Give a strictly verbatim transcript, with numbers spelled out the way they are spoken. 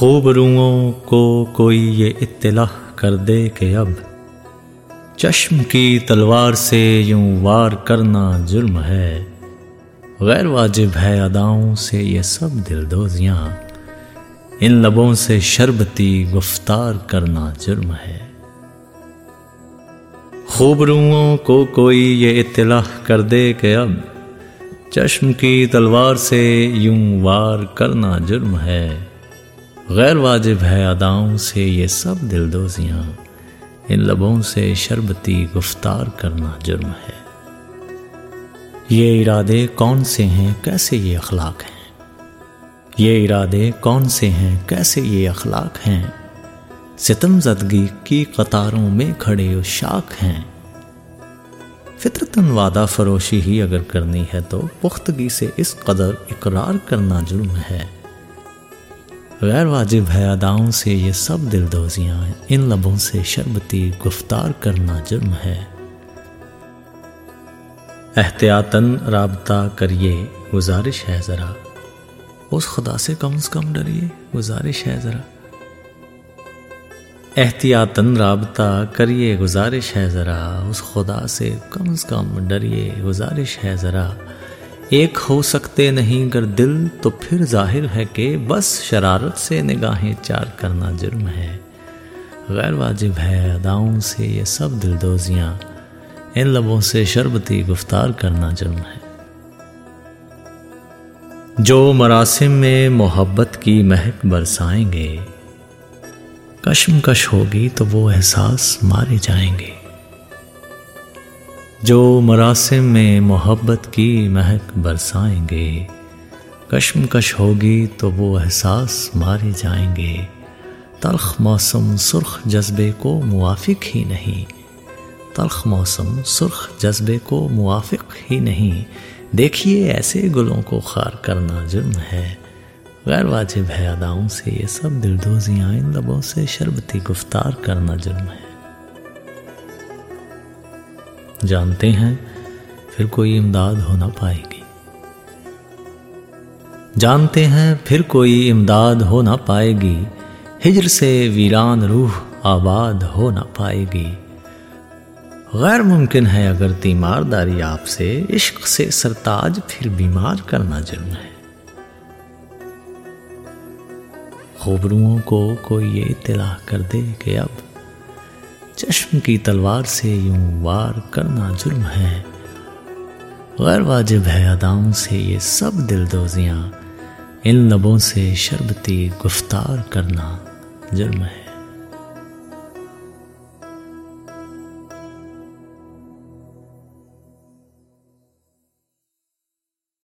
خوب روؤں کو کوئی یہ اطلاع کر دے کہ اب چشم کی تلوار سے یوں وار کرنا جرم ہے، غیر واجب ہے اداؤں سے یہ سب دلدوزیاں، ان لبوں سے شربتی گفتار کرنا جرم ہے۔ خوب روؤں کو کوئی یہ اطلاع کر دے کہ اب چشم کی تلوار سے یوں وار کرنا جرم ہے، غیر واجب ہے اداؤں سے یہ سب دلدوزیاں، ان لبوں سے شربتی گفتار کرنا جرم ہے۔ یہ ارادے کون سے ہیں کیسے یہ اخلاق ہیں، یہ ارادے کون سے ہیں کیسے یہ اخلاق ہیں، ستم زدگی کی قطاروں میں کھڑے عشاق ہیں۔ فطرتاً وعدہ فروشی ہی اگر کرنی ہے تو پختگی سے اس قدر اقرار کرنا جرم ہے، غیر واجب ہے اداؤں سے یہ سب دلدوزیاں، ان لبوں سے شربتی گفتار کرنا جرم ہے۔ احتیاطاً رابطہ کریے گزارش ہے ذرا، اس خدا سے کم از کم ڈریے گزارش ہے ذرا، احتیاطاً رابطہ کریے گزارش ہے ذرا، اس خدا سے کم از کم ڈریے گزارش ہے ذرا۔ ایک ہو سکتے نہیں گر دل تو پھر ظاہر ہے کہ بس شرارت سے نگاہیں چار کرنا جرم ہے، غیر واجب ہے اداؤں سے یہ سب دلدوزیاں، ان لبوں سے شربتی گفتار کرنا جرم ہے۔ جو مراسم میں محبت کی مہک برسائیں گے، کشمکش ہوگی تو وہ احساس مارے جائیں گے، جو مراسم میں محبت کی مہک برسائیں گے، کشمکش ہوگی تو وہ احساس مارے جائیں گے، تلخ موسم سرخ جذبے کو موافق ہی نہیں، تلخ موسم سرخ جذبے کو موافق ہی نہیں، دیکھیے ایسے گلوں کو خار کرنا جرم ہے، غیر واجب ہے اداؤں سے یہ سب دلدوزیاں، ان لبوں سے شربتی گفتار کرنا جرم ہے۔ جانتے ہیں پھر کوئی امداد ہو نہ پائے گی، جانتے ہیں پھر کوئی امداد ہو نہ پائے گی، ہجر سے ویران روح آباد ہو نہ پائے گی، غیر ممکن ہے اگر تیمار داری آپ سے، عشق سے سرتاج پھر بیمار کرنا جرم ہے۔ خوب روؤں کو کوئی یہ اطلاع کر دے کہ اب چشم کی تلوار سے یوں وار کرنا جرم ہے، غیر واجب ہے اداؤں سے یہ سب دلدوزیاں، ان لبوں سے شربتی گفتار کرنا جرم ہے۔